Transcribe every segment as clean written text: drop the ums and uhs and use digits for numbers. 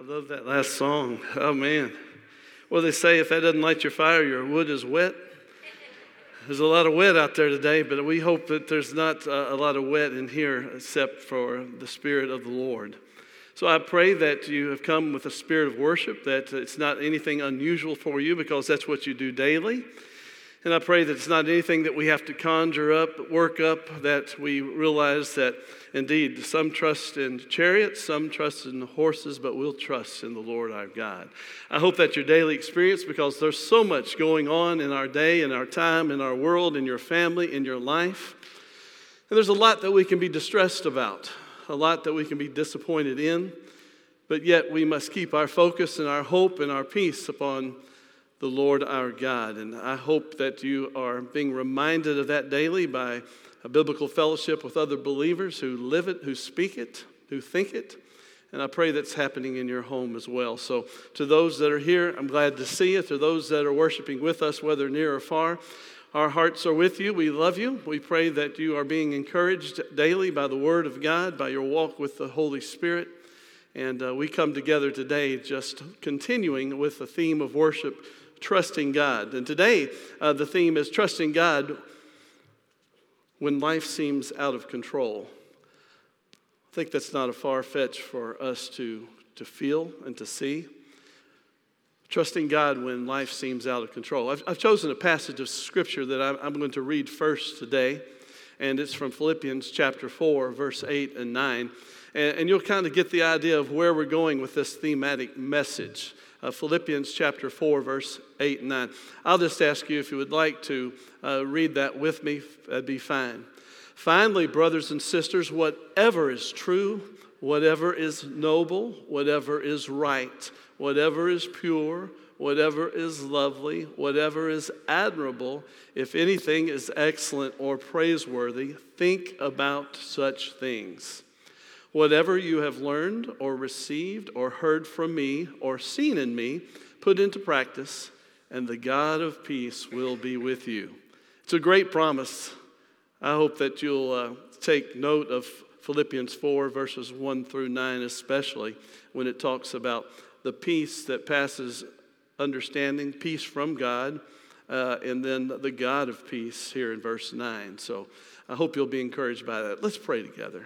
Love that last song. Oh, man. Well, they say if that doesn't light your fire, your wood is wet. There's a lot of wet out there today, but we hope that there's not a lot of wet in here except for the Spirit of the Lord. So I pray that you have come with a spirit of worship, that it's not anything unusual for you because that's what you do daily. And I pray that it's not anything that we have to conjure up, work up, that we realize that indeed some trust in chariots, some trust in horses, but we'll trust in the Lord our God. I hope that's your daily experience because there's so much going on in our day, in our time, in our world, in your family, in your life. And there's a lot that we can be distressed about, a lot that we can be disappointed in, but yet we must keep our focus and our hope and our peace upon the Lord our God. And I hope that you are being reminded of that daily by a biblical fellowship with other believers who live it, who speak it, who think it. And I pray that's happening in your home as well. So to those that are here, I'm glad to see you. To those that are worshiping with us, whether near or far, our hearts are with you. We love you. We pray that you are being encouraged daily by the Word of God, by your walk with the Holy Spirit. And we come together today just continuing with the theme of worship, trusting God. And today, the theme is trusting God when life seems out of control. I think that's not a far fetch for us to feel and to see. Trusting God when life seems out of control. I've chosen a passage of Scripture that I'm going to read first today, and it's from Philippians chapter 4, verse 8 and 9. And you'll kind of get the idea of where we're going with this thematic message. Philippians chapter 4, verse 8 and 9. I'll just ask you if you would like to read that with me, that'd be fine. Finally, brothers and sisters, whatever is true, whatever is noble, whatever is right, whatever is pure, whatever is lovely, whatever is admirable, if anything is excellent or praiseworthy, think about such things. Whatever you have learned or received or heard from me or seen in me, put into practice, and the God of peace will be with you. It's a great promise. I hope that you'll take note of Philippians 4, verses 1 through 9, especially when it talks about the peace that passes understanding, peace from God, and then the God of peace here in verse 9. So I hope you'll be encouraged by that. Let's pray together.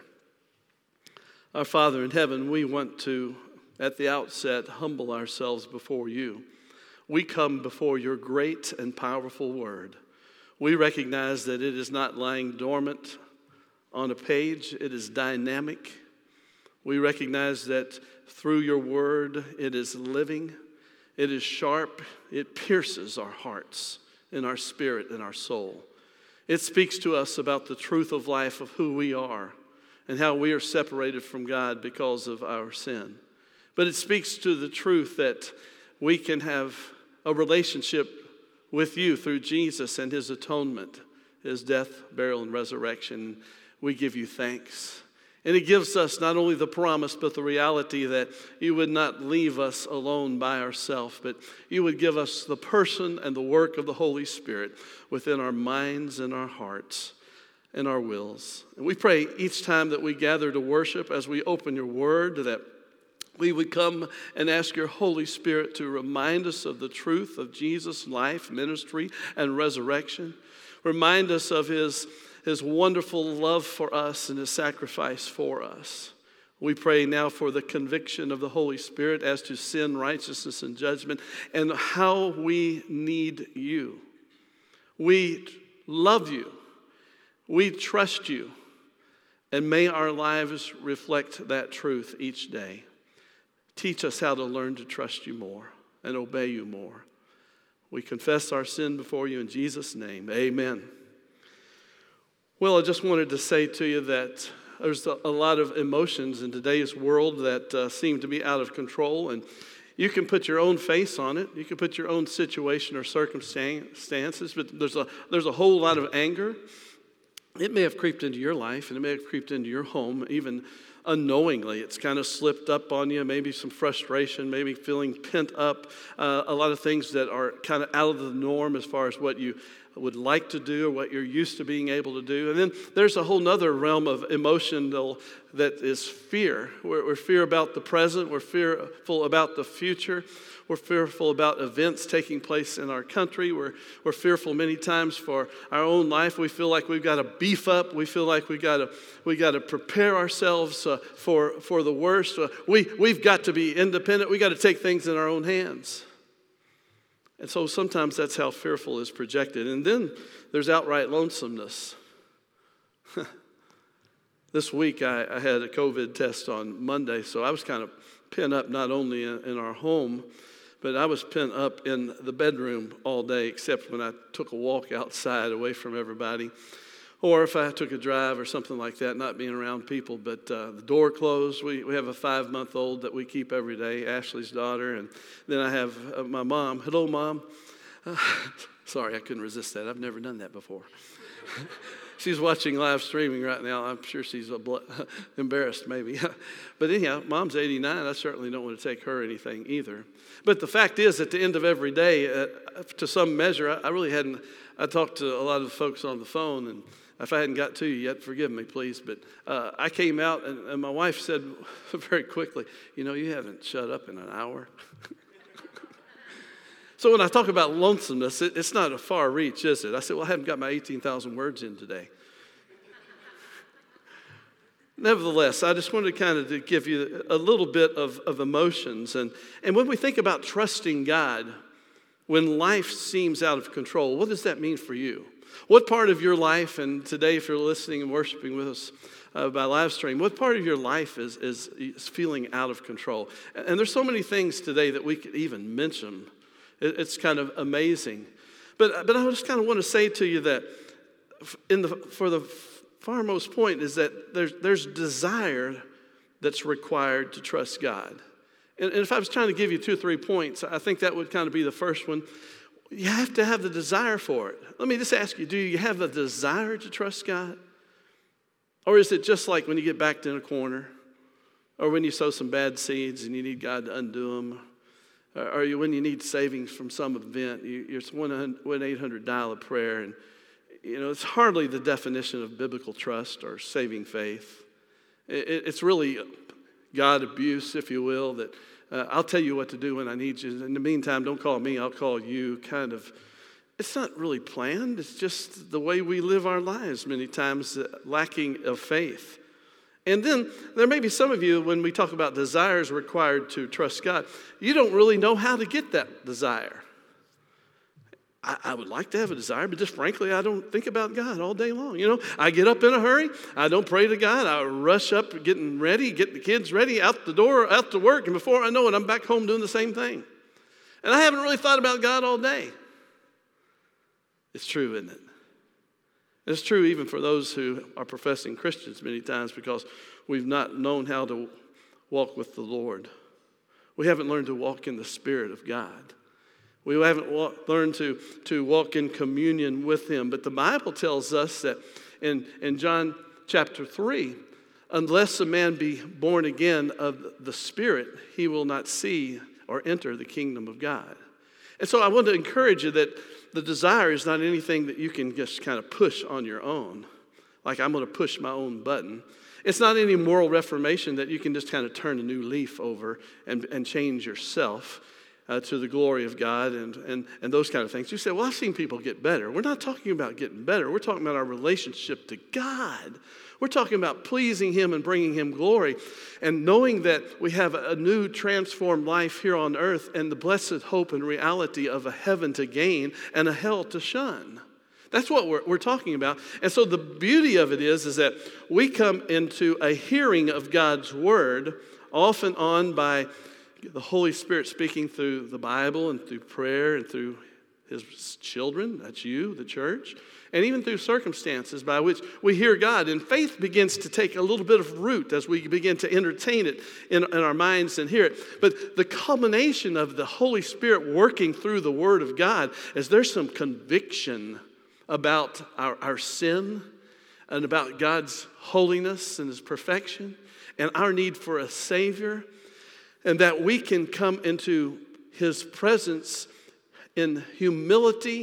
Our Father in heaven, we want to, at the outset, humble ourselves before you. We come before your great and powerful word. We recognize that it is not lying dormant on a page. It is dynamic. We recognize that through your word, it is living. It is sharp. It pierces our hearts and our spirit and our soul. It speaks to us about the truth of life, of who we are, and how we are separated from God because of our sin. But it speaks to the truth that we can have a relationship with you through Jesus and his atonement, his death, burial, and resurrection. We give you thanks. And it gives us not only the promise, but the reality that you would not leave us alone by ourselves, but you would give us the person and the work of the Holy Spirit within our minds and our hearts and our wills. And we pray each time that we gather to worship, as we open your word, that we would come and ask your Holy Spirit to remind us of the truth of Jesus' life, ministry, and resurrection. Remind us of his wonderful love for us and his sacrifice for us. We pray now for the conviction of the Holy Spirit as to sin, righteousness, and judgment, and how we need you. We love you. We trust you, and may our lives reflect that truth each day. Teach us how to learn to trust you more and obey you more. We confess our sin before you in Jesus' name. Amen. Well, I just wanted to say to you that there's a lot of emotions in today's world that seem to be out of control, and you can put your own face on it. You can put your own situation or circumstances, but there's a whole lot of anger. It may have creeped into your life, and it may have creeped into your home, even unknowingly. It's kind of slipped up on you, maybe some frustration, maybe feeling pent up, a lot of things that are kind of out of the norm as far as what you would like to do or what you're used to being able to do. And then there's a whole nother realm of emotional that is fear. We're fear about the present. We're fearful about the future. We're fearful about events taking place in our country. We're fearful many times for our own life. We feel like we've got to beef up. We feel like we got to prepare ourselves for the worst. We've got to be independent. We got to take things in our own hands. And so sometimes that's how fearful is projected. And then there's outright lonesomeness. This week I had a COVID test on Monday, so I was kind of pent up not only in our home, but I was pent up in the bedroom all day, except when I took a walk outside away from everybody, or if I took a drive or something like that, not being around people. But the door closed. We have a 5-month-old that we keep every day, Ashley's daughter, and then I have my mom. Hello, Mom. Sorry, I couldn't resist that. I've never done that before. She's watching live streaming right now. I'm sure she's embarrassed maybe. But anyhow, Mom's 89. I certainly don't want to take her anything either. But the fact is, at the end of every day, to some measure, I talked to a lot of folks on the phone, and if I hadn't got to you yet, forgive me, please. But I came out, and my wife said very quickly, you haven't shut up in an hour. So when I talk about lonesomeness, it's not a far reach, is it? I said, I haven't got my 18,000 words in today. Nevertheless, I just wanted to give you a little bit of emotions. And when we think about trusting God, when life seems out of control, what does that mean for you? What part of your life, and today if you're listening and worshiping with us by live stream, what part of your life is feeling out of control? And there's so many things today that we could even mention. It's kind of amazing. But I just kind of want to say to you that for the farmost point is that there's desire that's required to trust God. And if I was trying to give you 2 or 3 points, I think that would kind of be the first one. You have to have the desire for it. Let me just ask you, do you have the desire to trust God? Or is it just like when you get backed in a corner? Or when you sow some bad seeds and you need God to undo them? Or when you need savings from some event, it's 1-800 dial a prayer. And, it's hardly the definition of biblical trust or saving faith. It's really God abuse, if you will, that I'll tell you what to do when I need you. In the meantime, don't call me, I'll call you. Kind of, it's not really planned. It's just the way we live our lives many times, lacking of faith. And then there may be some of you, when we talk about desires required to trust God, you don't really know how to get that desire. I would like to have a desire, but just frankly, I don't think about God all day long. I get up in a hurry. I don't pray to God. I rush up getting ready, get the kids ready, out the door, out to work, and before I know it, I'm back home doing the same thing. And I haven't really thought about God all day. It's true, isn't it? It's true even for those who are professing Christians many times, because we've not known how to walk with the Lord. We haven't learned to walk in the Spirit of God. We haven't learned to walk in communion with Him. But the Bible tells us that in John chapter 3, unless a man be born again of the Spirit, he will not see or enter the kingdom of God. And so I want to encourage you that the desire is not anything that you can just kind of push on your own. Like I'm going to push my own button. It's not any moral reformation that you can just kind of turn a new leaf over and change yourself to the glory of God and those kind of things. You say, well, I've seen people get better. We're not talking about getting better. We're talking about our relationship to God. We're talking about pleasing Him and bringing Him glory and knowing that we have a new transformed life here on earth and the blessed hope and reality of a heaven to gain and a hell to shun. That's what we're talking about. And so the beauty of it is that we come into a hearing of God's word, often on by the Holy Spirit speaking through the Bible and through prayer and through His children, that's you, the church, and even through circumstances by which we hear God. And faith begins to take a little bit of root as we begin to entertain it in our minds and hear it. But the culmination of the Holy Spirit working through the Word of God is there's some conviction about our sin and about God's holiness and His perfection and our need for a Savior, and that we can come into His presence in humility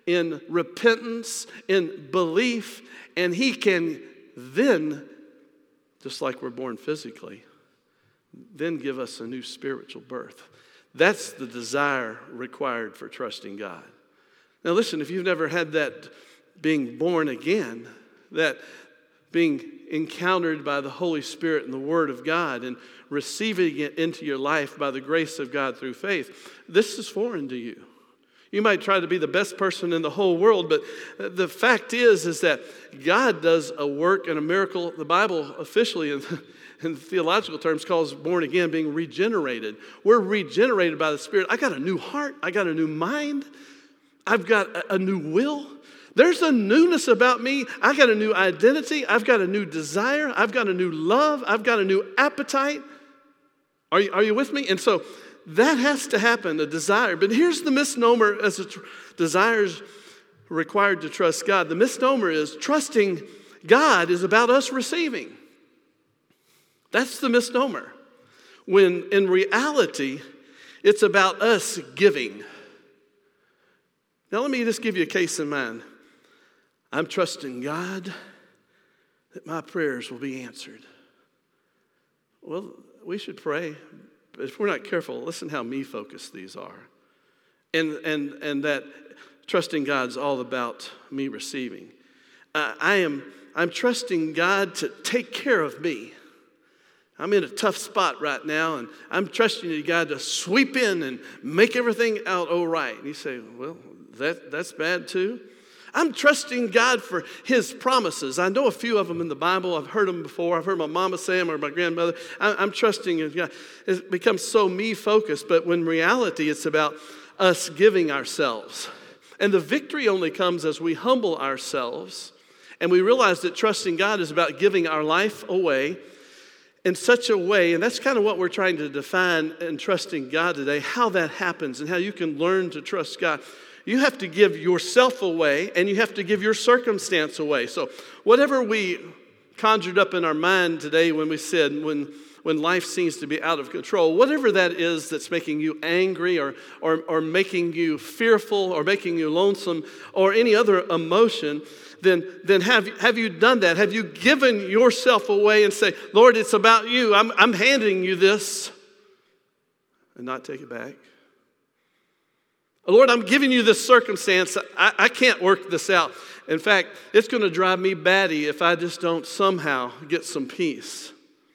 in repentance, in belief, and he can then, just like we're born physically, then give us a new spiritual birth. That's the desire required for trusting God. Now listen, if you've never had that being born again, that being encountered by the Holy Spirit and the Word of God and receiving it into your life by the grace of God through faith, this is foreign to you. You might try to be the best person in the whole world, but the fact is that God does a work and a miracle. The Bible officially, in theological terms, calls born again being regenerated. We're regenerated by the Spirit. I got a new heart. I got a new mind. I've got a new will. There's a newness about me. I got a new identity. I've got a new desire. I've got a new love. I've got a new appetite. Are you with me? And so that has to happen, a desire. But here's the misnomer as desires required to trust God. The misnomer is trusting God is about us receiving. That's the misnomer. When in reality, it's about us giving. Now let me just give you a case in mind. I'm trusting God that my prayers will be answered. Well, we should pray, but if we're not careful, listen how me-focused these are. And that trusting God's all about me receiving. I'm trusting God to take care of me. I'm in a tough spot right now, and I'm trusting you, God, to sweep in and make everything out all right. And you say, well, that's bad too. I'm trusting God for his promises. I know a few of them in the Bible. I've heard them before. I've heard my mama say them or my grandmother. I'm trusting in God. It becomes so me-focused, but when reality, it's about us giving ourselves. And the victory only comes as we humble ourselves and we realize that trusting God is about giving our life away in such a way, and that's kind of what we're trying to define in trusting God today, how that happens and how you can learn to trust God. You have to give yourself away, and you have to give your circumstance away. So whatever we conjured up in our mind today when we said, when life seems to be out of control, whatever that is that's making you angry or making you fearful or making you lonesome or any other emotion, then have you done that? Have you given yourself away and say, Lord, it's about you. I'm handing you this, and not take it back? Lord, I'm giving you this circumstance. I can't work this out. In fact, it's going to drive me batty if I just don't somehow get some peace.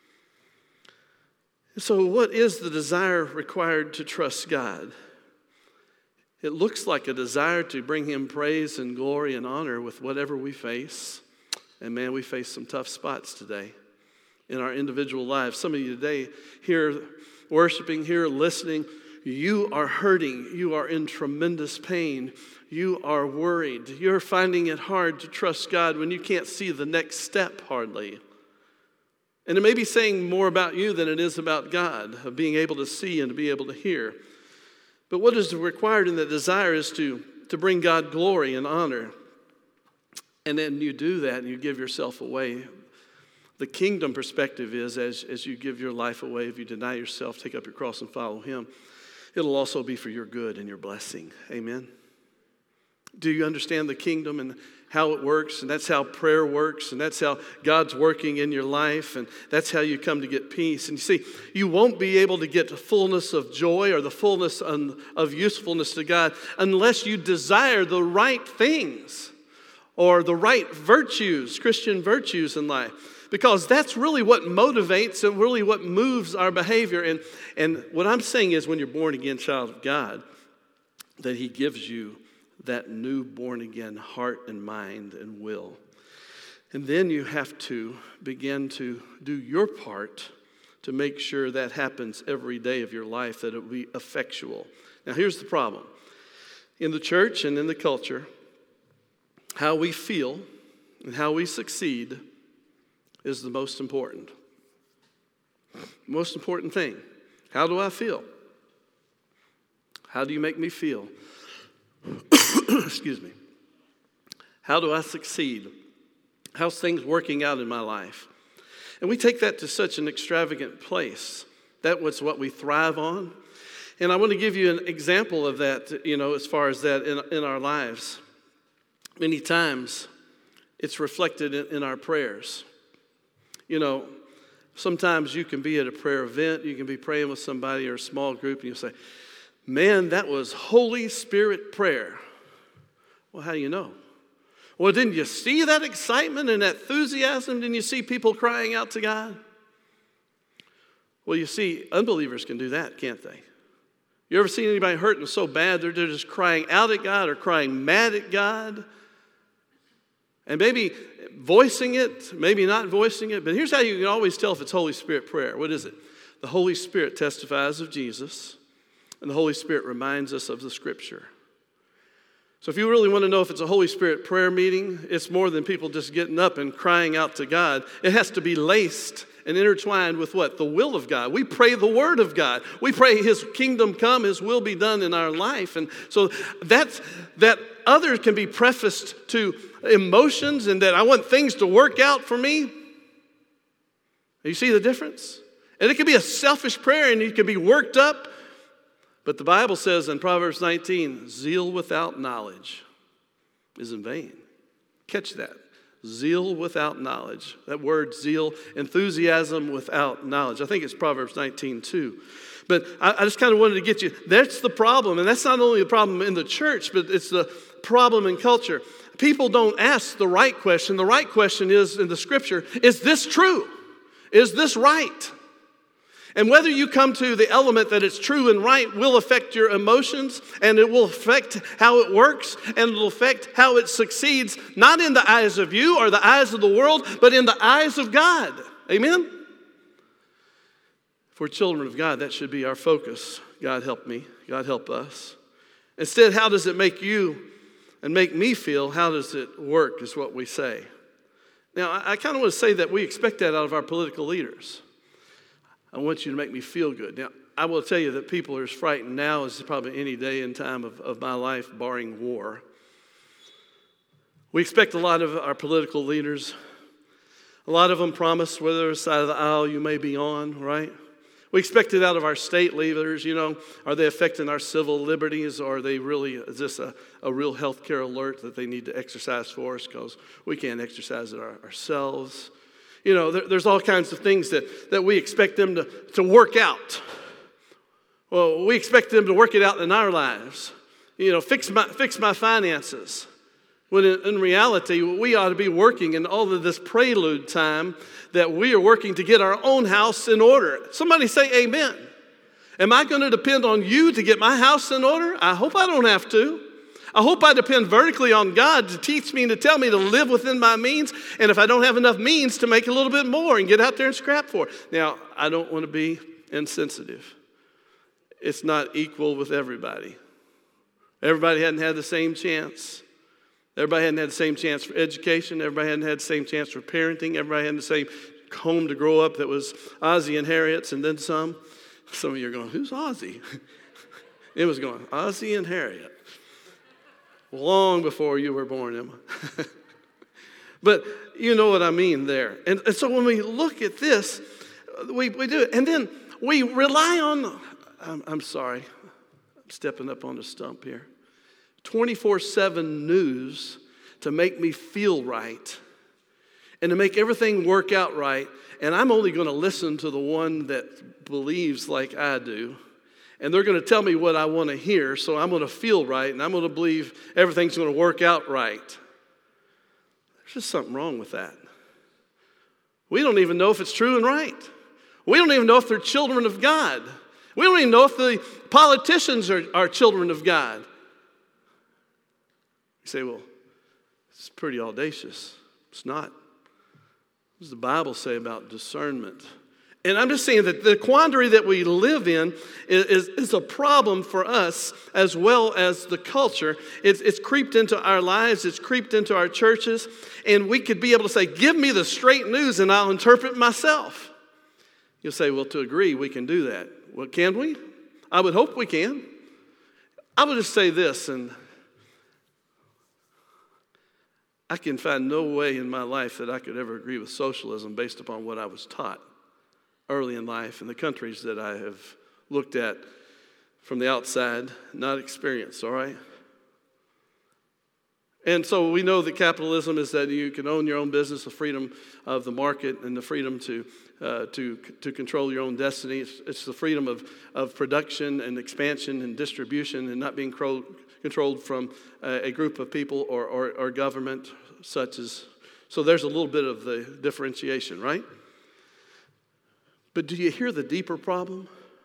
So what is the desire required to trust God? It looks like a desire to bring him praise and glory and honor with whatever we face. And man, we face some tough spots today in our individual lives. Some of you today here worshiping, here listening, you are hurting. You are in tremendous pain. You are worried. You're finding it hard to trust God when you can't see the next step hardly. And it may be saying more about you than it is about God, of being able to see and to be able to hear. But what is required in that desire is to bring God glory and honor. And then you do that and you give yourself away. The kingdom perspective is as you give your life away, if you deny yourself, take up your cross and follow him, it'll also be for your good and your blessing. Amen. Do you understand the kingdom and how it works? And that's how prayer works. And that's how God's working in your life. And that's how you come to get peace. And you see, you won't be able to get the fullness of joy or the fullness of usefulness to God unless you desire the right things or the right virtues, Christian virtues in life. Because that's really what motivates and really what moves our behavior. And what I'm saying is when you're born again child of God, that he gives you that new born again heart and mind and will. And then you have to begin to do your part to make sure that happens every day of your life, that it will be effectual. Now here's the problem. In the church and in the culture, how we feel and how we succeed is the most important. Most important thing. How do I feel? How do you make me feel? Excuse me. How do I succeed? How's things working out in my life? And we take that to such an extravagant place. That was what we thrive on. And I want to give you an example of that, as far as that in our lives. many times it's reflected in our prayers. You know, sometimes you can be at a prayer event, you can be praying with somebody or a small group, and you say, man, that was Holy Spirit prayer. Well, how do you know? Well, didn't you see that excitement and that enthusiasm? Didn't you see people crying out to God? Well, you see, unbelievers can do that, can't they? You ever seen anybody hurting so bad they're just crying out at God or crying mad at God? And maybe voicing it, maybe not voicing it. But here's how you can always tell if it's Holy Spirit prayer. What is it? The Holy Spirit testifies of Jesus, and the Holy Spirit reminds us of the Scripture. So if you really want to know if it's a Holy Spirit prayer meeting, it's more than people just getting up and crying out to God. It has to be laced and intertwined with what? The will of God. We pray the Word of God. We pray His kingdom come, His will be done in our life. And so that others can be prefaced to emotions and that I want things to work out for me. You see the difference? And it can be a selfish prayer and you can be worked up. But the Bible says in Proverbs 19, zeal without knowledge is in vain. Catch that. Zeal without knowledge. That word zeal, enthusiasm without knowledge. I think it's Proverbs 19 too. But I just kind of wanted to get you, that's the problem. And that's not only the problem in the church, but it's the problem in culture. People don't ask the right question. The right question is in the Scripture, is this true? Is this right? And whether you come to the element that it's true and right will affect your emotions, and it will affect how it works, and it will affect how it succeeds, not in the eyes of you or the eyes of the world, but in the eyes of God. Amen? If we're children of God, that should be our focus. God help me. God help us. Instead, how does it make you and make me feel? How does it work is what we say. Now, I kind of want to say that we expect that out of our political leaders. I want you to make me feel good. Now, I will tell you that people are as frightened now as probably any day in time of my life, barring war. We expect a lot of our political leaders. A lot of them promise whether side of the aisle you may be on, right? We expect it out of our state leaders, you know. Are they affecting our civil liberties, or are they really, is this a real health care alert that they need to exercise for us because we can't exercise it ourselves? You know, there's all kinds of things that we expect them to work out. Well, we expect them to work it out in our lives. You know, fix my finances. When in reality, we ought to be working in all of this prelude time that we are working to get our own house in order. Somebody say amen. Am I going to depend on you to get my house in order? I hope I don't have to. I hope I depend vertically on God to teach me and to tell me to live within my means. And if I don't have enough means, to make a little bit more and get out there and scrap for it. Now, I don't want to be insensitive. It's not equal with everybody. Everybody hadn't had the same chance. Everybody hadn't had the same chance for education. Everybody hadn't had the same chance for parenting. Everybody hadn't the same home to grow up that was Ozzie and Harriet's and then some. Some of you are going, who's Ozzie? It was going, Ozzie and Harriet. Long before you were born, Emma. But you know what I mean there. And so when we look at this, we do it. And then we rely on, I'm sorry, I'm stepping up on the stump here. 24/7 news to make me feel right and to make everything work out right. And I'm only going to listen to the one that believes like I do. And they're going to tell me what I want to hear, so I'm going to feel right, and I'm going to believe everything's going to work out right. There's just something wrong with that. We don't even know if it's true and right. We don't even know if they're children of God. We don't even know if the politicians are children of God. You say, well, it's pretty audacious. It's not. What does the Bible say about discernment? And I'm just saying that the quandary that we live in is a problem for us as well as the culture. It's creeped into our lives. It's creeped into our churches. And we could be able to say, give me the straight news and I'll interpret myself. You'll say, well, to agree, we can do that. Well, can we? I would hope we can. I would just say this, and I can find no way in my life that I could ever agree with socialism based upon what I was taught early in life in the countries that I have looked at from the outside, not experienced, all right? And so we know that capitalism is that you can own your own business, the freedom of the market, and the freedom to control your own destiny. It's the freedom of production and expansion and distribution, and not being controlled from a group of people or government such as. So there's a little bit of the differentiation, right? But do you hear the deeper problem?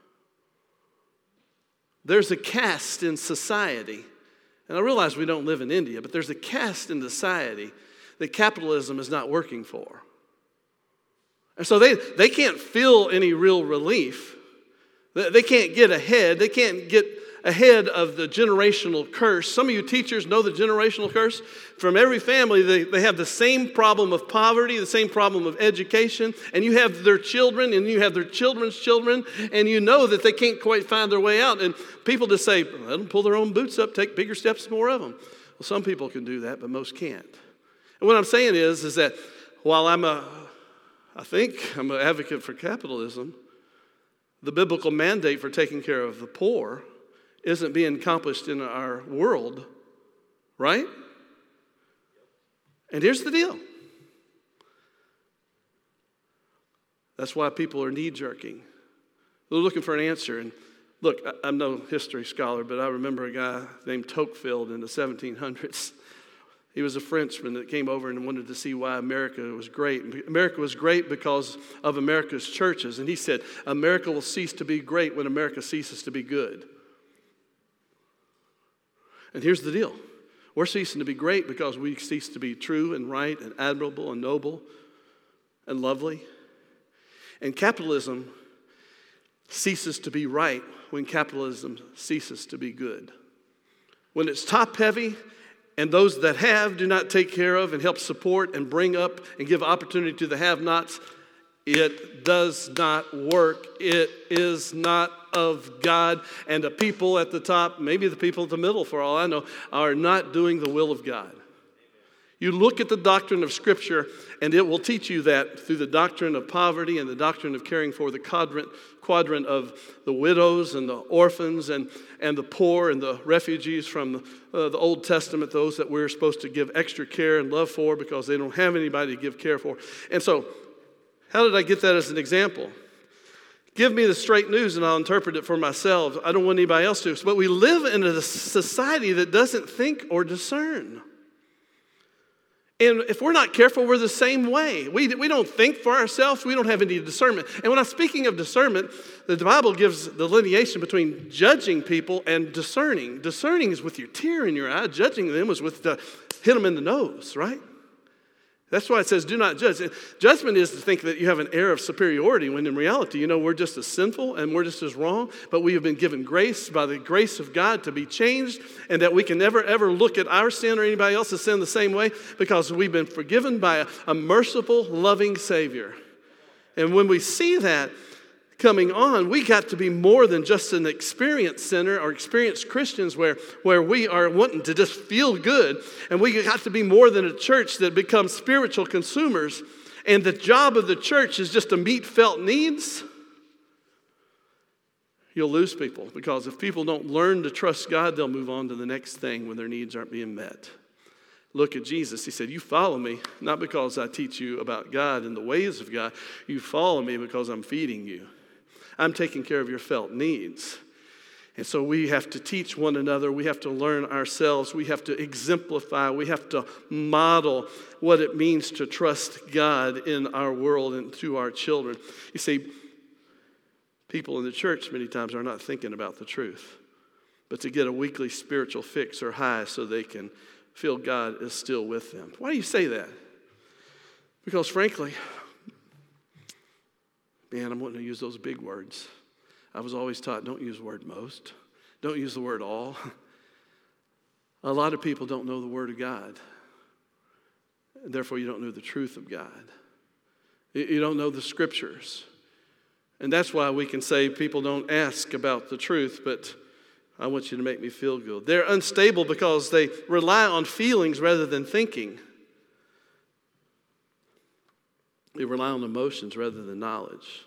There's a caste in society. And I realize we don't live in India, but there's a caste in society that capitalism is not working for. And so they can't feel any real relief. They can't get ahead. They can't get ahead of the generational curse. Some of you teachers know the generational curse. From every family, they have the same problem of poverty, the same problem of education, and you have their children, and you have their children's children, and you know that they can't quite find their way out. And people just say, let them pull their own boots up, take bigger steps, more of them. Well, some people can do that, but most can't. And what I'm saying is that while I think I'm an advocate for capitalism, the biblical mandate for taking care of the poor isn't being accomplished in our world, right? And here's the deal. That's why people are knee-jerking. They're looking for an answer. And look, I'm no history scholar, but I remember a guy named Tocqueville in the 1700s. He was a Frenchman that came over and wanted to see why America was great. America was great because of America's churches. And he said, America will cease to be great when America ceases to be good. And here's the deal. We're ceasing to be great because we cease to be true and right and admirable and noble and lovely. And capitalism ceases to be right when capitalism ceases to be good. When it's top-heavy and those that have do not take care of and help support and bring up and give opportunity to the have-nots, it does not work. It is not of God. And the people at the top, maybe the people at the middle, for all I know, are not doing the will of God. You look at the doctrine of Scripture, and it will teach you that through the doctrine of poverty and the doctrine of caring for the quadrant of the widows and the orphans and the poor and the refugees from the Old Testament, those that we're supposed to give extra care and love for because they don't have anybody to give care for. And so, how did I get that as an example? Give me the straight news and I'll interpret it for myself. I don't want anybody else to. But we live in a society that doesn't think or discern. And if we're not careful, we're the same way. We don't think for ourselves. We don't have any discernment. And when I'm speaking of discernment, the Bible gives delineation between judging people and discerning. Discerning is with your tear in your eye. Judging them is with hit them in the nose, right? That's why it says, do not judge. Judgment is to think that you have an air of superiority, when in reality, we're just as sinful and we're just as wrong, but we have been given grace by the grace of God to be changed, and that we can never, ever look at our sin or anybody else's sin the same way because we've been forgiven by a merciful, loving Savior. And when we see that coming on, we got to be more than just an experience center or experienced Christians where we are wanting to just feel good. And we got to be more than a church that becomes spiritual consumers. And the job of the church is just to meet felt needs. You'll lose people, because if people don't learn to trust God, they'll move on to the next thing when their needs aren't being met. Look at Jesus. He said, you follow me, not because I teach you about God and the ways of God. You follow me because I'm feeding you. I'm taking care of your felt needs. And so we have to teach one another. We have to learn ourselves. We have to exemplify. We have to model what it means to trust God in our world and to our children. You see, people in the church many times are not thinking about the truth, but to get a weekly spiritual fix or high so they can feel God is still with them. Why do you say that? Because frankly, man, I'm wanting to use those big words. I was always taught, don't use the word most. Don't use the word all. A lot of people don't know the Word of God. And therefore, you don't know the truth of God. You don't know the Scriptures. And that's why we can say people don't ask about the truth, but I want you to make me feel good. They're unstable because they rely on feelings rather than thinking. They rely on emotions rather than knowledge.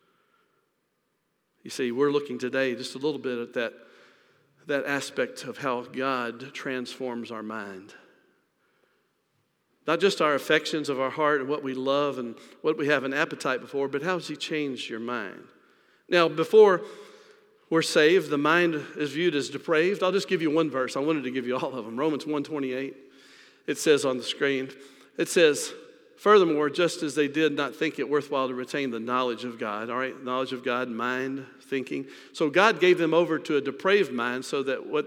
You see, we're looking today just a little bit at that aspect of how God transforms our mind. Not just our affections of our heart and what we love and what we have an appetite for, but how has he changed your mind? Now, before we're saved, the mind is viewed as depraved. I'll just give you one verse. I wanted to give you all of them. Romans 1:28. It says on the screen, it says, furthermore, just as they did not think it worthwhile to retain the knowledge of God, all right, knowledge of God, mind, thinking. So God gave them over to a depraved mind so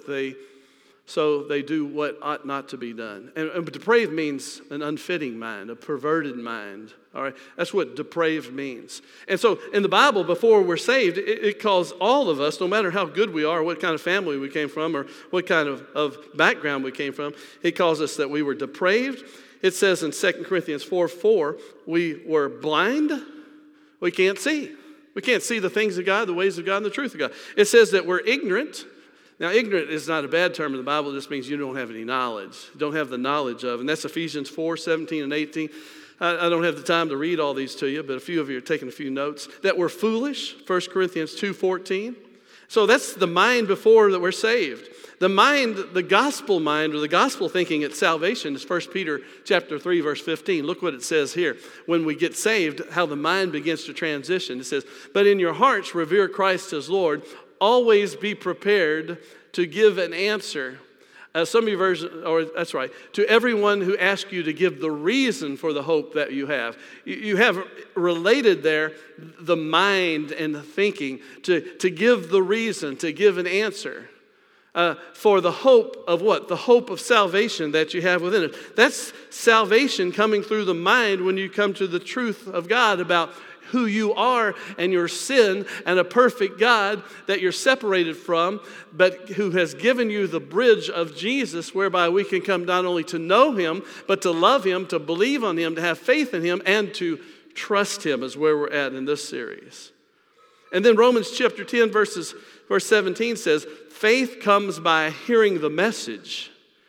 they do what ought not to be done. And depraved means an unfitting mind, a perverted mind. All right, that's what depraved means. And so in the Bible, before we're saved, it calls all of us, no matter how good we are, what kind of family we came from, or what kind of background we came from, it calls us that we were depraved. It says in 2 Corinthians 4:4, we were blind, we can't see. We can't see the things of God, the ways of God, and the truth of God. It says that we're ignorant. Now, ignorant is not a bad term in the Bible. It just means you don't have any knowledge. You don't have the knowledge of. And that's Ephesians 4:17 and 18. I don't have the time to read all these to you, but a few of you are taking a few notes. That we're foolish, 1 Corinthians 2:14. So that's the mind before that we're saved. The mind, the gospel mind, or the gospel thinking at salvation is 1 Peter chapter 3, verse 15. Look what it says here. When we get saved, how the mind begins to transition. It says, but in your hearts revere Christ as Lord. Always be prepared to give an answer. Some of your versions, or that's right, to everyone who asks you to give the reason for the hope that you have. You have related there the mind and the thinking to give the reason, to give an answer for the hope of what? The hope of salvation that you have within it. That's salvation coming through the mind when you come to the truth of God about who you are and your sin and a perfect God that you're separated from, but who has given you the bridge of Jesus whereby we can come not only to know him, but to love him, to believe on him, to have faith in him, and to trust him is where we're at in this series. And then Romans chapter 10 verse 17 says, faith comes by hearing the message.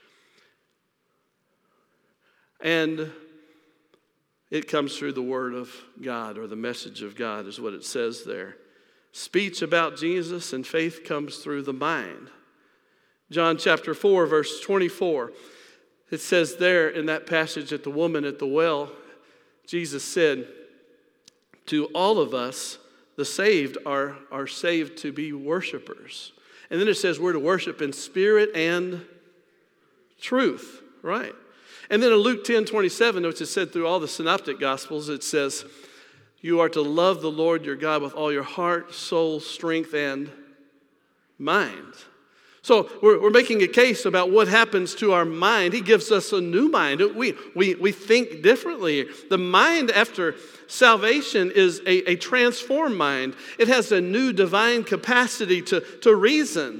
And it comes through the word of God, or the message of God is what it says there. Speech about Jesus and faith comes through the mind. John chapter 4, verse 24. It says there in that passage that the woman at the well, Jesus said, to all of us, the saved are saved to be worshipers. And then it says we're to worship in spirit and truth, right? And then in Luke 10:27, which is said through all the synoptic gospels, it says, you are to love the Lord your God with all your heart, soul, strength, and mind. So we're making a case about what happens to our mind. He gives us a new mind. We think differently. The mind after salvation is a transformed mind. It has a new divine capacity to reason.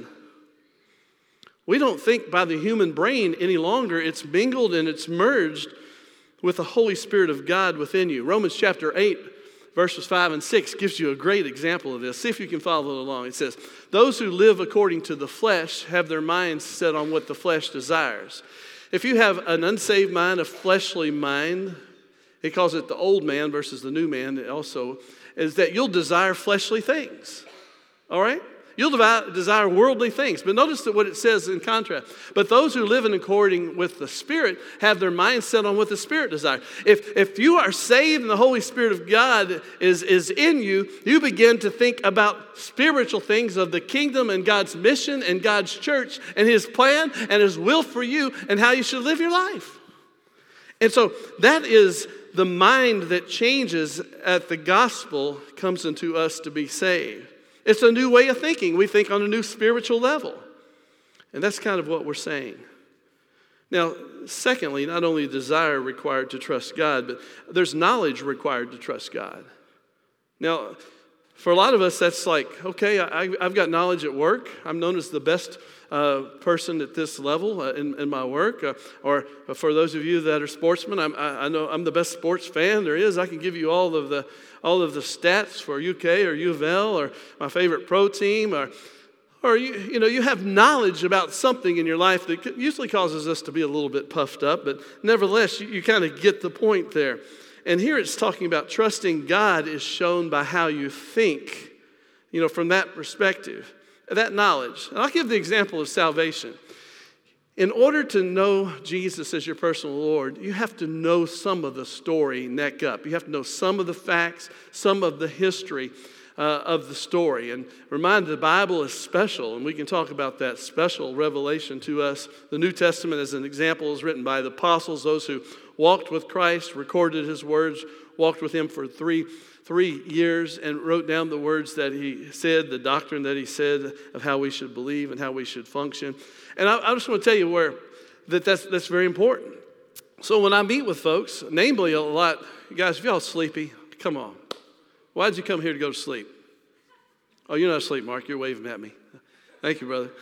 We don't think by the human brain any longer. It's mingled and it's merged with the Holy Spirit of God within you. Romans chapter 8, verses 5 and 6 gives you a great example of this. See if you can follow along. It says, those who live according to the flesh have their minds set on what the flesh desires. If you have an unsaved mind, a fleshly mind, he calls it the old man versus the new man also, is that you'll desire fleshly things. All right? You'll desire worldly things. But notice that what it says in contrast. But those who live in according with the Spirit have their mind set on what the Spirit desires. If you are saved and the Holy Spirit of God is in you, you begin to think about spiritual things of the kingdom and God's mission and God's church and his plan and his will for you and how you should live your life. And so that is the mind that changes at the gospel comes into us to be saved. It's a new way of thinking. We think on a new spiritual level. And that's kind of what we're saying. Now, secondly, not only desire required to trust God, but there's knowledge required to trust God. Now, for a lot of us, that's like, okay, I've got knowledge at work. I'm known as the best person at this level in my work. Or for those of you that are sportsmen, I know I'm the best sports fan there is. I can give you all of the stats for UK or U of L or my favorite pro team. Or you have knowledge about something in your life that usually causes us to be a little bit puffed up. But nevertheless, you kind of get the point there. And here it's talking about trusting God is shown by how you think, from that perspective, that knowledge. And I'll give the example of salvation. In order to know Jesus as your personal Lord, you have to know some of the story neck up. You have to know some of the facts, some of the history of the story. And remind the Bible is special, and we can talk about that special revelation to us. The New Testament, as an example, is written by the apostles, those who walked with Christ, recorded his words, walked with him for three years, and wrote down the words that he said, the doctrine that he said of how we should believe and how we should function. And I just want to tell you that's very important. So when I meet with folks, namely a lot, guys, if y'all sleepy, come on. Why did you come here to go to sleep? Oh, you're not asleep, Mark. You're waving at me. Thank you, brother.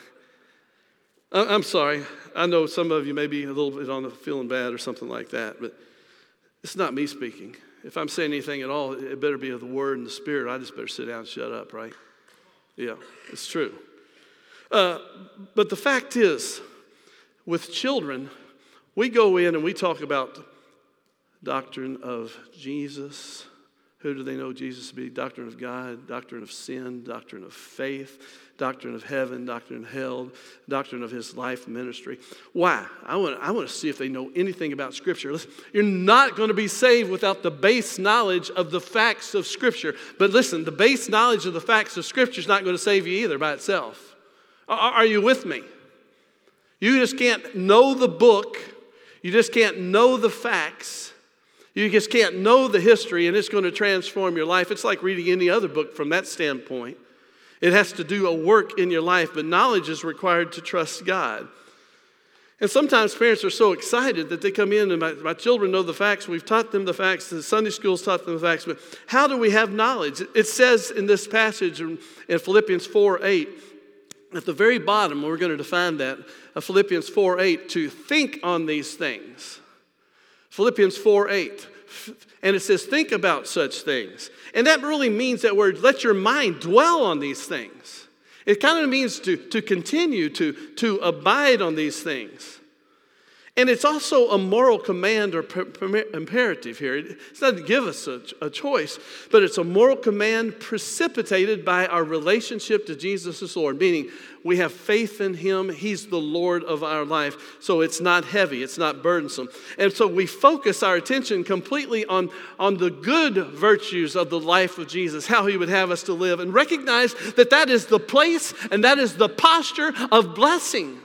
I'm sorry. I know some of you may be a little bit on the feeling bad or something like that, but it's not me speaking. If I'm saying anything at all, it better be of the Word and the Spirit. I just better sit down and shut up, right? Yeah, it's true. But the fact is, with children, we go in and we talk about doctrine of Jesus. Who do they know Jesus to be? Doctrine of God, doctrine of sin, doctrine of faith, doctrine of heaven, doctrine of hell, doctrine of his life ministry. Why? I want to see if they know anything about Scripture. Listen, you're not going to be saved without the base knowledge of the facts of Scripture. But listen, the base knowledge of the facts of Scripture is not going to save you either by itself. Are you with me? You just can't know the book. You just can't know the facts. You just can't know the history, and it's going to transform your life. It's like reading any other book from that standpoint. It has to do a work in your life, but knowledge is required to trust God. And sometimes parents are so excited that they come in and my children know the facts. We've taught them the facts. The Sunday school's taught them the facts. But how do we have knowledge? It says in this passage in Philippians 4:8, at the very bottom, we're going to define that, Philippians 4:8, to think on these things. Philippians 4:8. And it says, think about such things. And that really means that word, let your mind dwell on these things. It kind of means to continue, to abide on these things. And it's also a moral command or imperative here. It doesn't give us a choice, but it's a moral command precipitated by our relationship to Jesus as Lord, meaning we have faith in him. He's the Lord of our life. So it's not heavy. It's not burdensome. And so we focus our attention completely on the good virtues of the life of Jesus, how he would have us to live, and recognize that that is the place and that is the posture of blessing.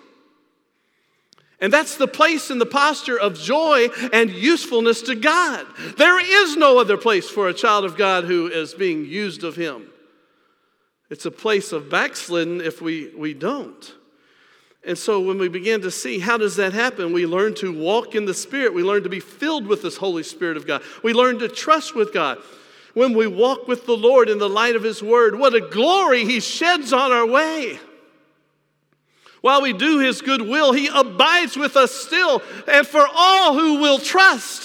And that's the place and the posture of joy and usefulness to God. There is no other place for a child of God who is being used of him. It's a place of backslidden if we don't. And so when we begin to see how does that happen, we learn to walk in the Spirit. We learn to be filled with this Holy Spirit of God. We learn to trust with God. When we walk with the Lord in the light of his word, what a glory he sheds on our way. While we do his good will, he abides with us still, and for all who will trust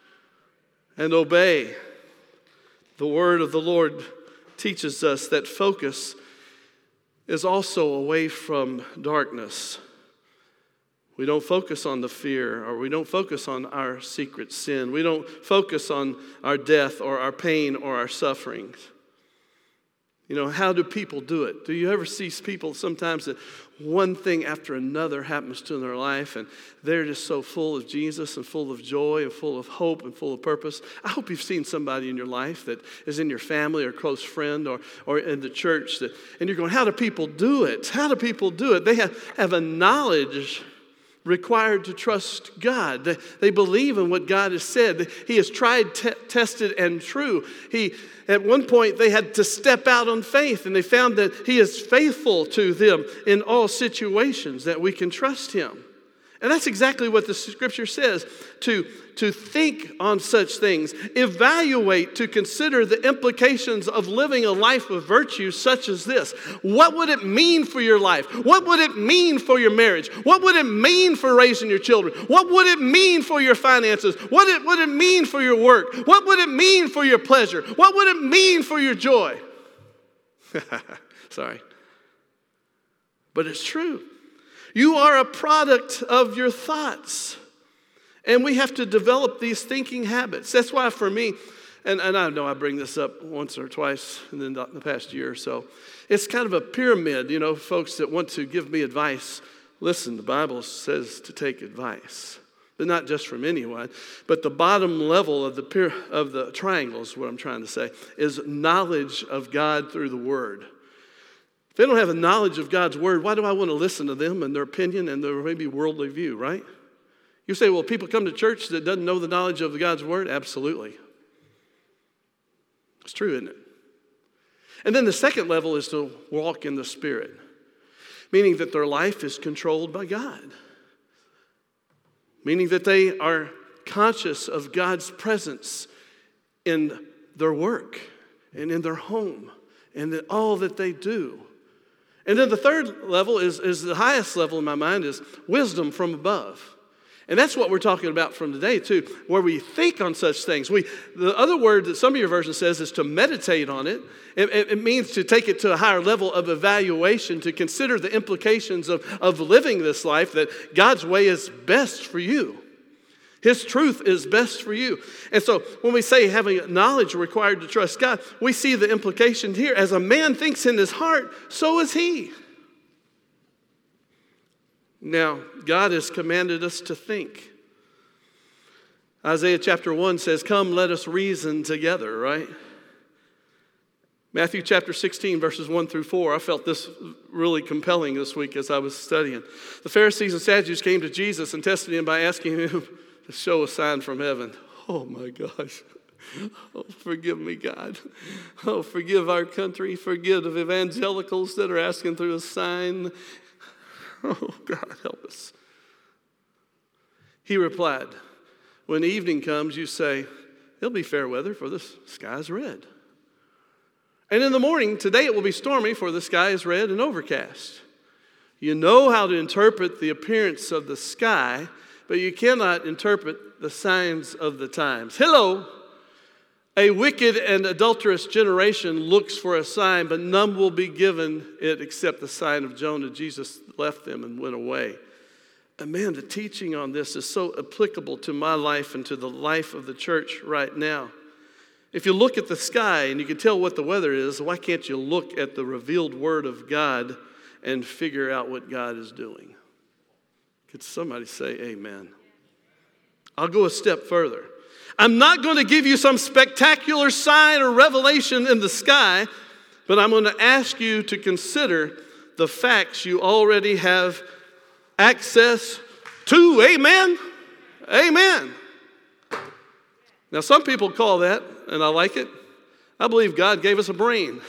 and obey. The word of the Lord teaches us that focus is also away from darkness. We don't focus on the fear, or we don't focus on our secret sin. We don't focus on our death or our pain or our sufferings. You know, how do people do it? Do you ever see people sometimes that one thing after another happens to their life and they're just so full of Jesus and full of joy and full of hope and full of purpose? I hope you've seen somebody in your life that is in your family or close friend or in the church and you're going, how do people do it? How do people do it? They have a knowledge required to trust God. They believe in what God has said. He has tried, tested, and true. At one point, they had to step out on faith, and they found that he is faithful to them in all situations, that we can trust him. And that's exactly what the scripture says, to think on such things, evaluate, to consider the implications of living a life of virtue such as this. What would it mean for your life? What would it mean for your marriage? What would it mean for raising your children? What would it mean for your finances? What would it mean for your work? What would it mean for your pleasure? What would it mean for your joy? Sorry. But it's true. You are a product of your thoughts. And we have to develop these thinking habits. That's why for me, and I know I bring this up once or twice in the past year or so, it's kind of a pyramid, folks that want to give me advice Listen, the Bible says to take advice, but not just from anyone. But the bottom level of the triangle is what I'm trying to say, is knowledge of God through the Word. If they don't have a knowledge of God's Word, why do I want to listen to them and their opinion and their maybe worldly view, right? You say, well, people come to church that doesn't know the knowledge of God's Word? Absolutely. It's true, isn't it? And then the second level is to walk in the Spirit, meaning that their life is controlled by God, meaning that they are conscious of God's presence in their work and in their home and in all that they do. And then the third level is the highest level in my mind, is wisdom from above. And that's what we're talking about from today, too, where we think on such things. The other word that some of your version says is to meditate on it. It means to take it to a higher level of evaluation, to consider the implications of living this life, that God's way is best for you. His truth is best for you. And so when we say having knowledge required to trust God, we see the implication here. As a man thinks in his heart, so is he. Now, God has commanded us to think. Isaiah chapter 1 says, come, let us reason together, right? Matthew chapter 16, verses 1 through 4. I felt this really compelling this week as I was studying. The Pharisees and Sadducees came to Jesus and tested him by asking him to show a sign from heaven. Oh my gosh. Oh, forgive me, God. Oh, forgive our country. Forgive the evangelicals that are asking through a sign. Oh, God, help us. He replied, when evening comes, you say, it'll be fair weather, for the sky is red. And in the morning, today it will be stormy, for the sky is red and overcast. You know how to interpret the appearance of the sky, but you cannot interpret the signs of the times. Hello. A wicked and adulterous generation looks for a sign, but none will be given it except the sign of Jonah. Jesus left them and went away. And man, the teaching on this is so applicable to my life and to the life of the church right now. If you look at the sky and you can tell what the weather is, why can't you look at the revealed word of God and figure out what God is doing? Could somebody say amen? I'll go a step further. I'm not going to give you some spectacular sign or revelation in the sky, but I'm going to ask you to consider the facts you already have access to. Amen? Amen. Now, some people call that, and I like it, I believe God gave us a brain.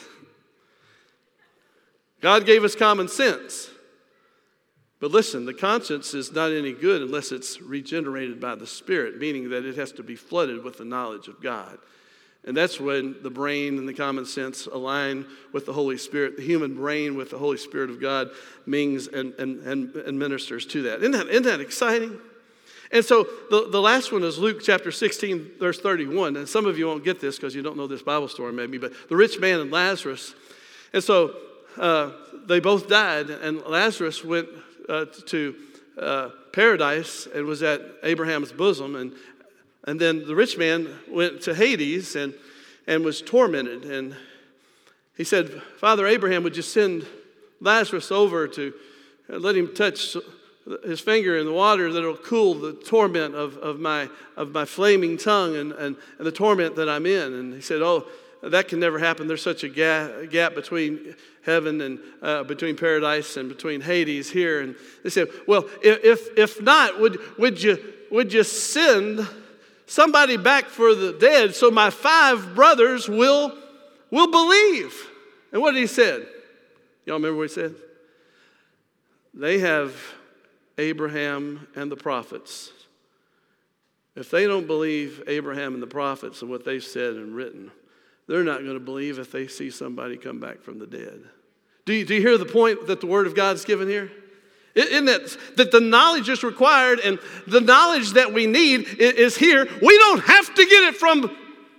God gave us common sense. But listen, the conscience is not any good unless it's regenerated by the Spirit, meaning that it has to be flooded with the knowledge of God. And that's when the brain and the common sense align with the Holy Spirit. The human brain with the Holy Spirit of God mings and ministers to that. Isn't that exciting? And so the last one is Luke chapter 16, verse 31. And some of you won't get this because you don't know this Bible story maybe, but the rich man and Lazarus. And so they both died, and Lazarus went to paradise and was at Abraham's bosom, and then the rich man went to Hades and was tormented. And he said, Father Abraham, would you send Lazarus over to let him touch his finger in the water that'll cool the torment of my flaming tongue and the torment that I'm in? And he said, oh, that can never happen. There's such a gap between heaven and between paradise and between Hades here. And they said, well, if not, would you send somebody back for the dead so my 5 brothers will believe? And what did he said? Y'all remember what he said? They have Abraham and the prophets. If they don't believe Abraham and the prophets and what they've said and written, they're not going to believe if they see somebody come back from the dead. Do you hear the point that the Word of God is given here? Isn't that the knowledge is required, and the knowledge that we need is here. We don't have to get it from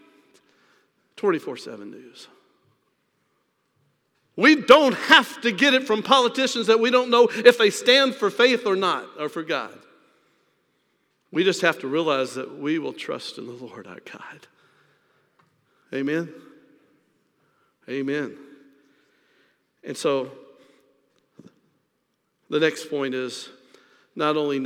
24/7 News. We don't have to get it from politicians that we don't know if they stand for faith or not, or for God. We just have to realize that we will trust in the Lord our God. Amen? Amen. And so, The next point is not only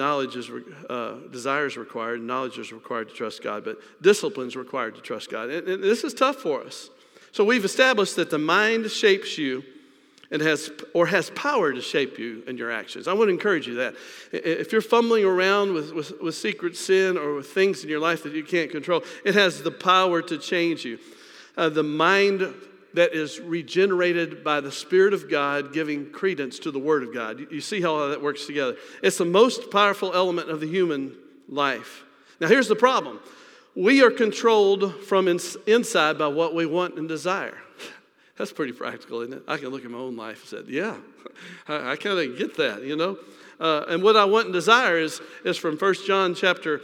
desire is required, knowledge is required to trust God, but discipline is required to trust God. And this is tough for us. So we've established that the mind shapes you and has power to shape you and your actions. I want to encourage you that. If you're fumbling around with secret sin or with things in your life that you can't control, it has the power to change you. The mind that is regenerated by the Spirit of God giving credence to the Word of God. You see how that works together. It's the most powerful element of the human life. Now here's the problem. We are controlled from inside by what we want and desire. That's pretty practical, isn't it? I can look at my own life and say, yeah, I kind of get that, you know. And what I want and desire is from 1 John chapter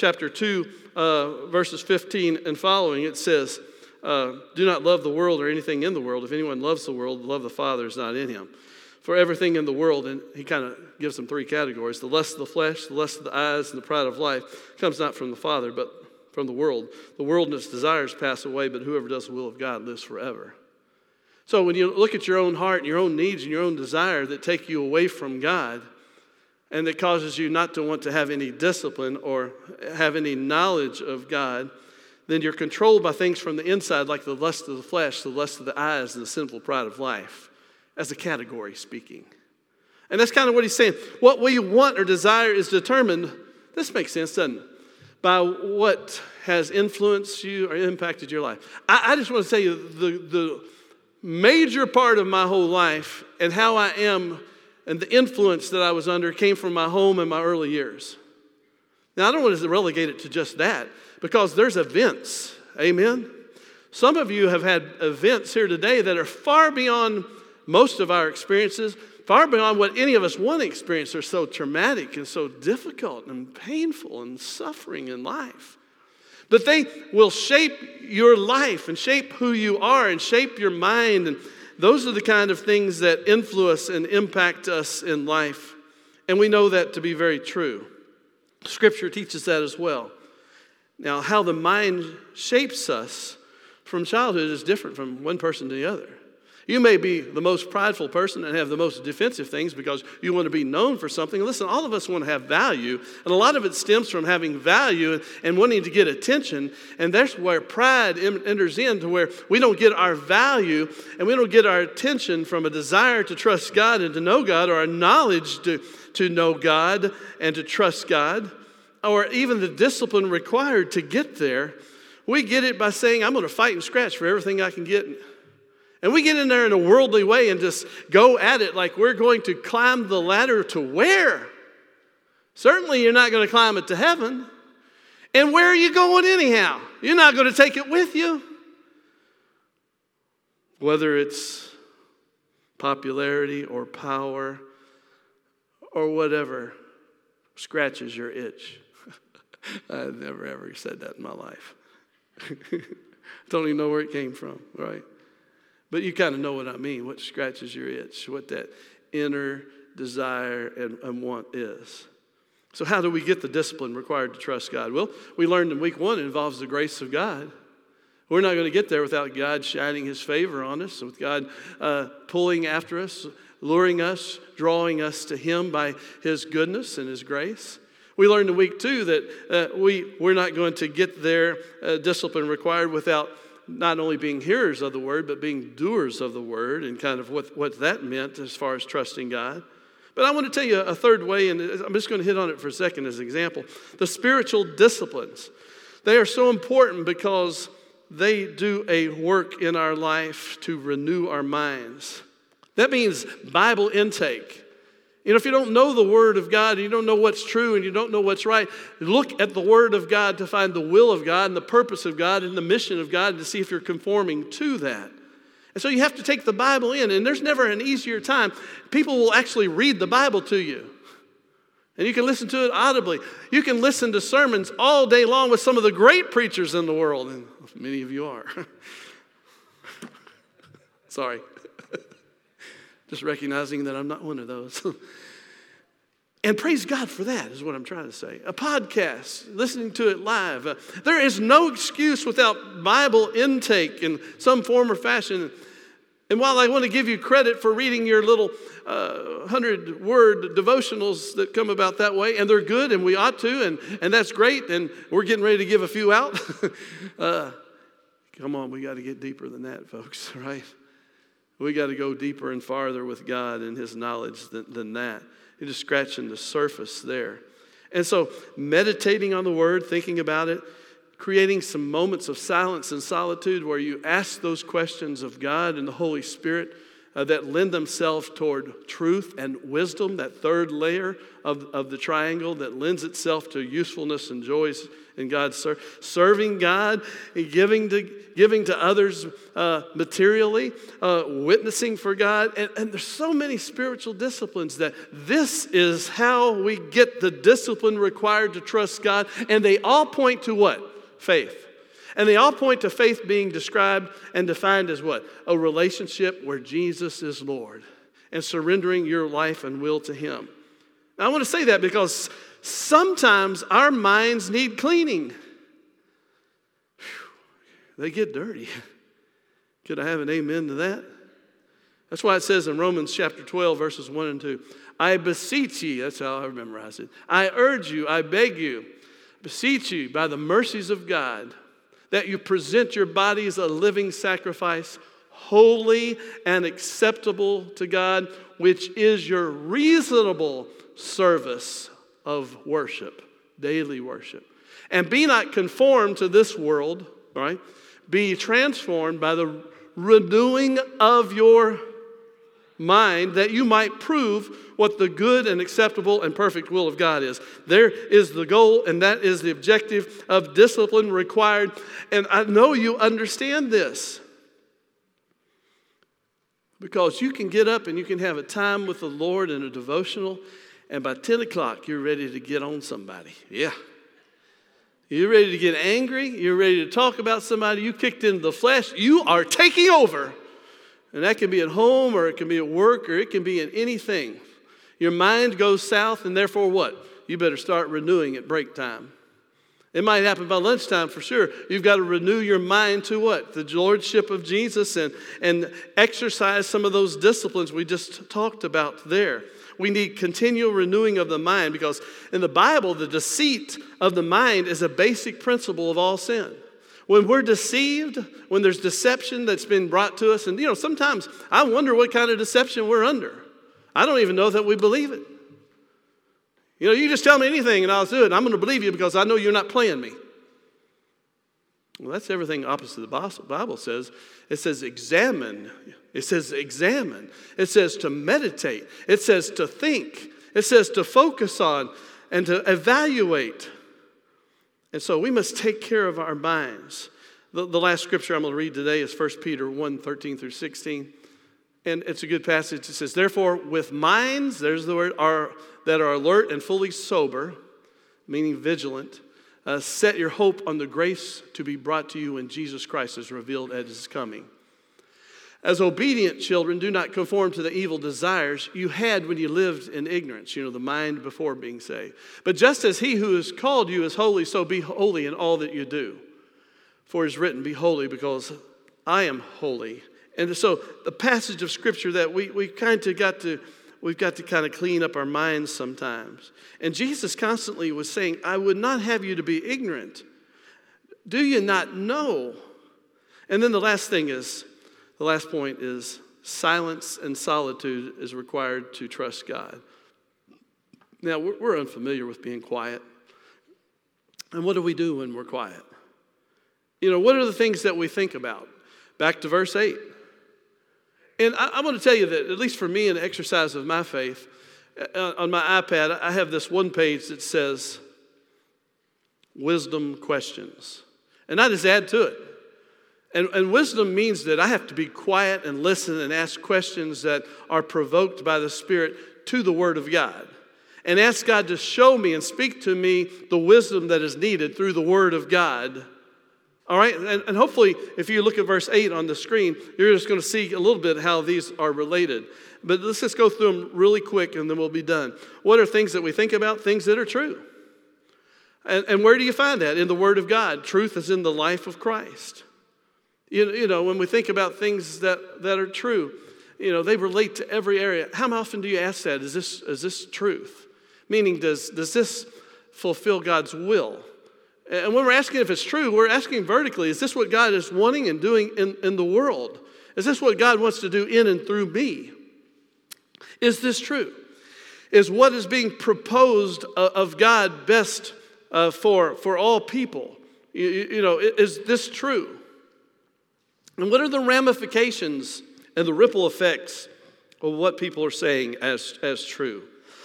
2, verses 15 and following. It says, do not love the world or anything in the world. If anyone loves the world, the love of the Father is not in him. For everything in the world, and he kind of gives them three categories, the lust of the flesh, the lust of the eyes, and the pride of life, comes not from the Father, but from the world. The world and its desires pass away, but whoever does the will of God lives forever. So when you look at your own heart and your own needs and your own desire that take you away from God, and that causes you not to want to have any discipline or have any knowledge of God, then you're controlled by things from the inside, like the lust of the flesh, the lust of the eyes, and the sinful pride of life, as a category speaking. And that's kind of what he's saying. What we want or desire is determined, this makes sense, doesn't it, by what has influenced you or impacted your life. I just want to tell you, the major part of my whole life and how I am and the influence that I was under came from my home in my early years. Now, I don't want to relegate it to just that, because there's events, amen? Some of you have had events here today that are far beyond most of our experiences, far beyond what any of us want to experience. They're so traumatic and so difficult and painful and suffering in life. But they will shape your life and shape who you are and shape your mind. And those are the kind of things that influence and impact us in life. And we know that to be very true. Scripture teaches that as well. Now, how the mind shapes us from childhood is different from one person to the other. You may be the most prideful person and have the most defensive things because you want to be known for something. Listen, all of us want to have value, and a lot of it stems from having value and wanting to get attention, and that's where pride enters in, to where we don't get our value and we don't get our attention from a desire to trust God and to know God, or a knowledge to know God and to trust God, or even the discipline required to get there. We get it by saying, I'm going to fight and scratch for everything I can get. And we get in there in a worldly way and just go at it like we're going to climb the ladder to where? Certainly you're not going to climb it to heaven. And where are you going anyhow? You're not going to take it with you. Whether it's popularity or power or whatever scratches your itch. I've never ever said that in my life. Don't even know where it came from, right? But you kind of know what I mean, what scratches your itch, what that inner desire and want is. So how do we get the discipline required to trust God? Well, we learned in week 1 it involves the grace of God. We're not going to get there without God shining his favor on us, with God pulling after us, luring us, drawing us to him by his goodness and his grace. We learned in week 2 that we're not going to get there, discipline required, without not only being hearers of the word, but being doers of the word, and kind of what that meant as far as trusting God. But I want to tell you a third way, and I'm just going to hit on it for a second as an example. The spiritual disciplines. They are so important because they do a work in our life to renew our minds. That means Bible intake. You know, if you don't know the Word of God, and you don't know what's true, and you don't know what's right, look at the Word of God to find the will of God and the purpose of God and the mission of God, and to see if you're conforming to that. And so you have to take the Bible in, and there's never an easier time. People will actually read the Bible to you, and you can listen to it audibly. You can listen to sermons all day long with some of the great preachers in the world, and many of you are. Sorry. Just recognizing that I'm not one of those. And praise God for that, is what I'm trying to say. A podcast, listening to it live. There is no excuse without Bible intake in some form or fashion. And while I want to give you credit for reading your little 100-word devotionals that come about that way, and they're good, and we ought to, and that's great, and we're getting ready to give a few out. Come on, we got to get deeper than that, folks, right? We got to go deeper and farther with God and His knowledge than that. You're just scratching the surface there. And so meditating on the Word, thinking about it, creating some moments of silence and solitude where you ask those questions of God and the Holy Spirit that lend themselves toward truth and wisdom, that third layer of the triangle that lends itself to usefulness and joys in God's serving God, giving to others materially, witnessing for God. And there's so many spiritual disciplines that this is how we get the discipline required to trust God. And they all point to what? Faith. And they all point to faith being described and defined as what? A relationship where Jesus is Lord and surrendering your life and will to Him. Now, I want to say that because sometimes our minds need cleaning. They get dirty. Could I have an amen to that? That's why it says in Romans chapter 12, verses 1 and 2, I beseech ye, that's how I memorize it. I urge you, I beg you, beseech you by the mercies of God, that you present your bodies a living sacrifice, holy and acceptable to God, which is your reasonable service of worship, daily worship. And be not conformed to this world, right? Be transformed by the renewing of your mind, that you might prove what the good and acceptable and perfect will of God is. There is the goal, and that is the objective of discipline required. And I know you understand this, because you can get up and you can have a time with the Lord in a devotional, and by 10 o'clock you're ready to get on somebody. Yeah. You're ready to get angry. You're ready to talk about somebody. You kicked into the flesh. You are taking over. And that can be at home, or it can be at work, or it can be in anything. Your mind goes south, and therefore what? You better start renewing at break time. It might happen by lunchtime for sure. You've got to renew your mind to what? The lordship of Jesus, and exercise some of those disciplines we just talked about there. We need continual renewing of the mind, because in the Bible, the deceit of the mind is a basic principle of all sin. When we're deceived, when there's deception that's been brought to us, and sometimes I wonder what kind of deception we're under. I don't even know that we believe it. You just tell me anything and I'll do it. I'm going to believe you because I know you're not playing me. Well, that's everything opposite the Bible says. It says examine. It says examine. It says to meditate. It says to think. It says to focus on and to evaluate. And so we must take care of our minds. The last scripture I'm going to read today is 1 Peter 1, 13 through 16. And it's a good passage. It says, therefore, with minds, there's the word, that are alert and fully sober, meaning vigilant, set your hope on the grace to be brought to you when Jesus Christ is revealed at His coming. As obedient children, do not conform to the evil desires you had when you lived in ignorance, the mind before being saved. But just as He who has called you is holy, so be holy in all that you do. For it is written, be holy because I am holy. And so the passage of Scripture that we've got to kind of clean up our minds sometimes. And Jesus constantly was saying, I would not have you to be ignorant. Do you not know? And then the last point is silence and solitude is required to trust God. Now, we're unfamiliar with being quiet. And what do we do when we're quiet? What are the things that we think about? Back to verse 8. And I want to tell you that, at least for me, an exercise of my faith, on my iPad, I have this one page that says, wisdom questions. And I just add to it. And wisdom means that I have to be quiet and listen and ask questions that are provoked by the Spirit to the Word of God. And ask God to show me and speak to me the wisdom that is needed through the Word of God. All right, and hopefully if you look at verse 8 on the screen, you're just going to see a little bit how these are related. But let's just go through them really quick and then we'll be done. What are things that we think about? Things that are true. And where do you find that? In the Word of God. Truth is in the life of Christ. When we think about things that are true, they relate to every area. How often do you ask that? Is this truth? Meaning, does this fulfill God's will? And when we're asking if it's true, we're asking vertically, is this what God is wanting and doing in the world? Is this what God wants to do in and through me? Is this true? Is what is being proposed of God best for all people? Is this true? And what are the ramifications and the ripple effects of what people are saying as true?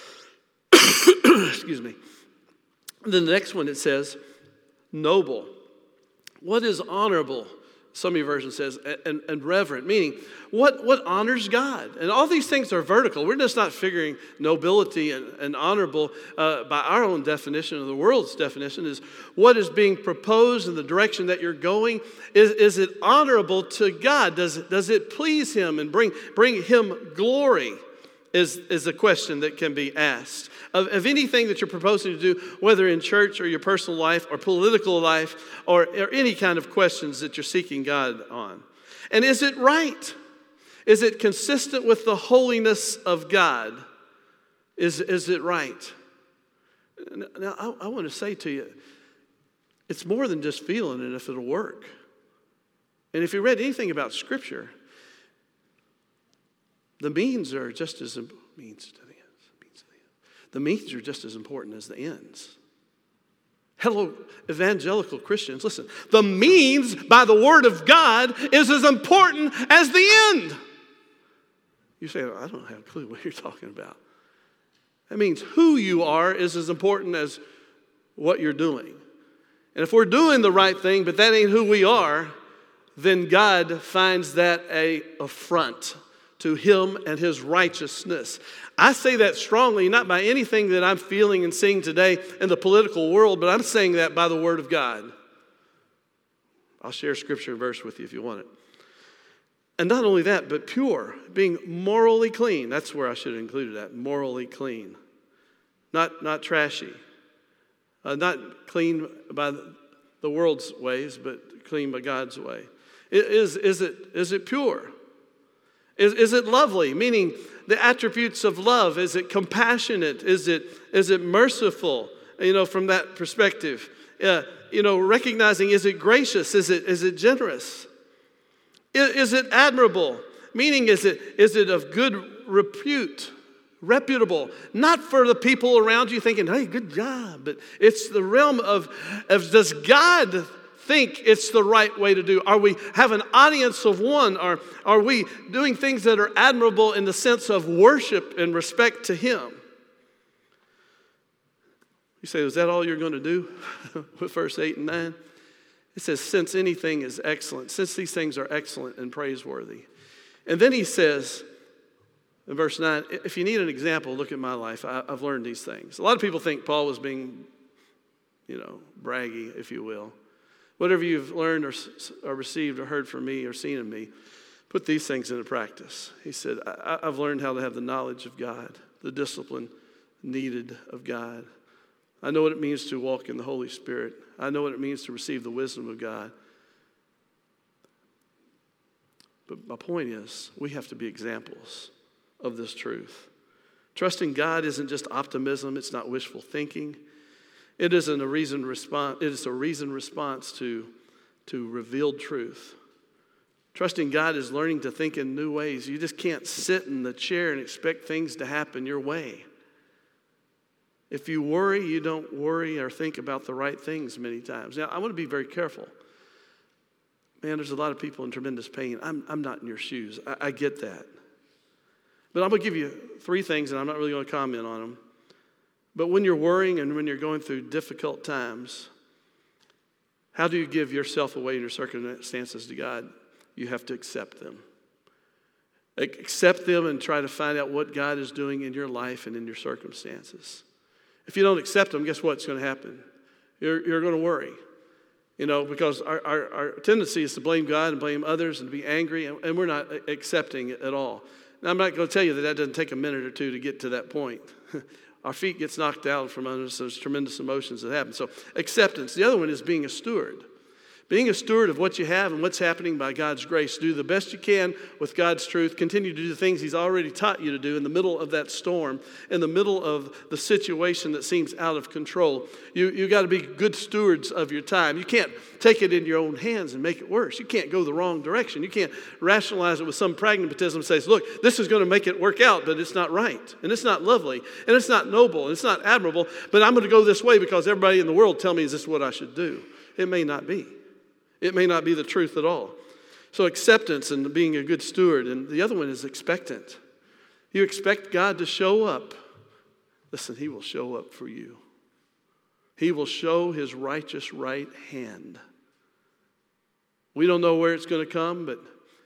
Excuse me. And then the next one, it says, noble. What is honorable? Some of your version says, and reverent, meaning what honors God. And all these things are vertical. We're just not figuring nobility and honorable by our own definition, or the world's definition, is what is being proposed in the direction that you're going. Is it honorable to God? Does it please Him and bring Him glory? Is a question that can be asked. Of anything that you're proposing to do, whether in church or your personal life or political life or any kind of questions that you're seeking God on. And is it right? Is it consistent with the holiness of God? Is it right? Now, I want to say to you, it's more than just feeling it if it'll work. And if you read anything about Scripture, the means are just as The means are just as important as the ends. Hello, evangelical Christians, listen. The means by the Word of God is as important as the end. You say, I don't have a clue what you're talking about. That means who you are is as important as what you're doing. And if we're doing the right thing, but that ain't who we are, then God finds that an affront to Him and His righteousness. I say that strongly, not by anything that I'm feeling and seeing today in the political world, but I'm saying that by the Word of God. I'll share scripture and verse with you if you want it. And not only that, but pure, being morally clean. That's where I should have included that, morally clean. Not trashy. Not clean by the world's ways, but clean by God's way. Is it pure? Is it lovely? Meaning the attributes of love. Is it compassionate? Is it merciful? From that perspective. Recognizing, is it gracious? Is it generous? Is it admirable? Meaning, is it of good repute? Reputable. Not for the people around you thinking, hey, good job. But it's the realm of does God think it's the right way to do? Are we have an audience of one? Are we doing things that are admirable in the sense of worship and respect to Him? You say, is that all you're going to do with verse 8 and 9? It says, since anything is excellent, since these things are excellent and praiseworthy. And then he says, in verse 9, if you need an example, look at my life. I've learned these things. A lot of people think Paul was being, braggy, if you will. Whatever you've learned or received or heard from me or seen in me, put these things into practice. He said, I've learned how to have the knowledge of God, the discipline needed of God. I know what it means to walk in the Holy Spirit. I know what it means to receive the wisdom of God. But my point is, we have to be examples of this truth. Trusting God isn't just optimism. It's not wishful thinking. It isn't a reasoned response. It is a reasoned response to revealed truth. Trusting God is learning to think in new ways. You just can't sit in the chair and expect things to happen your way. If you worry, you don't worry or think about the right things many times. Now, I want to be very careful. Man, there's a lot of people in tremendous pain. I'm not in your shoes. I get that. But I'm going to give you 3 things, and I'm not really going to comment on them. But when you're worrying and when you're going through difficult times, how do you give yourself away and your circumstances to God? You have to accept them. Accept them and try to find out what God is doing in your life and in your circumstances. If you don't accept them, guess what's going to happen? You're going to worry. Because our tendency is to blame God and blame others and to be angry, and we're not accepting it at all. Now, I'm not going to tell you that doesn't take a minute or two to get to that point. Our feet gets knocked out from under us. There's tremendous emotions that happen. So acceptance. The other one is being a steward. Being a steward of what you have and what's happening by God's grace. Do the best you can with God's truth. Continue to do the things He's already taught you to do in the middle of that storm, in the middle of the situation that seems out of control. You got to be good stewards of your time. You can't take it in your own hands and make it worse. You can't go the wrong direction. You can't rationalize it with some pragmatism and say, look, this is going to make it work out, but it's not right, and it's not lovely, and it's not noble, and it's not admirable, but I'm going to go this way because everybody in the world tell me this is what I should do. It may not be. It may not be the truth at all. So acceptance and being a good steward. And the other one is expectant. You expect God to show up. Listen, He will show up for you. He will show His righteous right hand. We don't know where it's going to come, but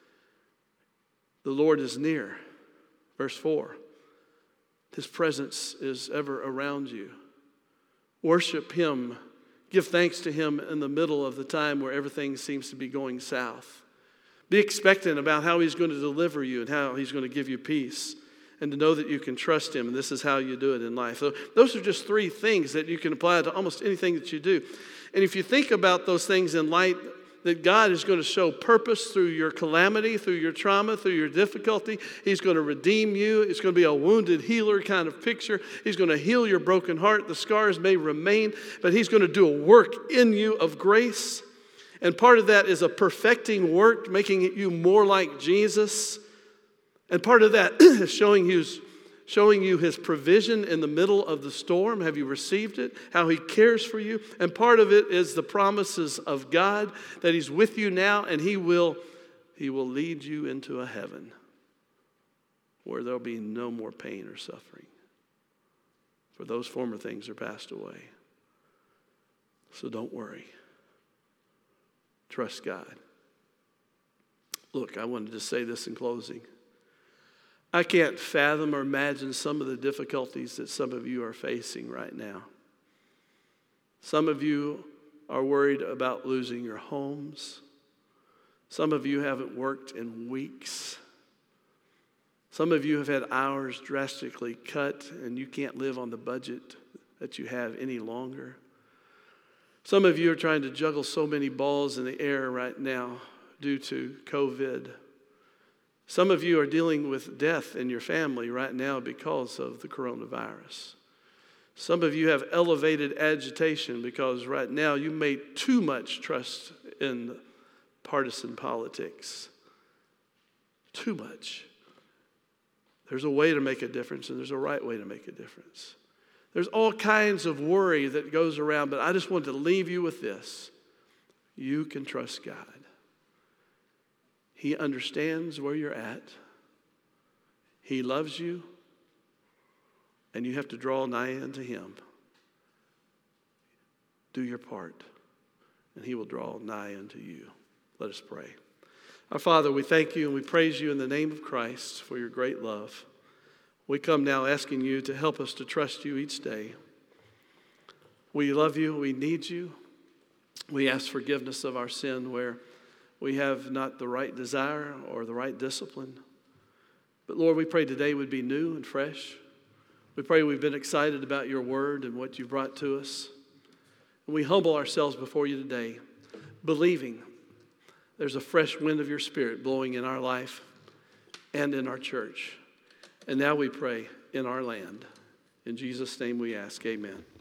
the Lord is near. Verse 4. His presence is ever around you. Worship Him. Give thanks to Him in the middle of the time where everything seems to be going south. Be expectant about how He's going to deliver you and how He's going to give you peace, and to know that you can trust Him, and this is how you do it in life. So those are just 3 things that you can apply to almost anything that you do. And if you think about those things in light that God is going to show purpose through your calamity, through your trauma, through your difficulty. He's going to redeem you. It's going to be a wounded healer kind of picture. He's going to heal your broken heart. The scars may remain, but He's going to do a work in you of grace. And part of that is a perfecting work, making you more like Jesus. And part of that is showing you His provision in the middle of the storm. Have you received it? How He cares for you. And part of it is the promises of God that He's with you now, and He will lead you into a heaven where there'll be no more pain or suffering. For those former things are passed away. So don't worry. Trust God. Look, I wanted to say this in closing. I can't fathom or imagine some of the difficulties that some of you are facing right now. Some of you are worried about losing your homes. Some of you haven't worked in weeks. Some of you have had hours drastically cut and you can't live on the budget that you have any longer. Some of you are trying to juggle so many balls in the air right now due to COVID. Some of you are dealing with death in your family right now because of the coronavirus. Some of you have elevated agitation because right now you made too much trust in partisan politics. Too much. There's a way to make a difference, and there's a right way to make a difference. There's all kinds of worry that goes around, but I just wanted to leave you with this. You can trust God. He understands where you're at. He loves you. And you have to draw nigh unto Him. Do your part, and He will draw nigh unto you. Let us pray. Our Father, we thank you and we praise you in the name of Christ for your great love. We come now asking you to help us to trust you each day. We love you. We need you. We ask forgiveness of our sin where we have not the right desire or the right discipline. But Lord, we pray today would be new and fresh. We pray we've been excited about your word and what you brought to us. And we humble ourselves before you today, believing there's a fresh wind of your Spirit blowing in our life and in our church. And now we pray in our land. In Jesus' name we ask, amen.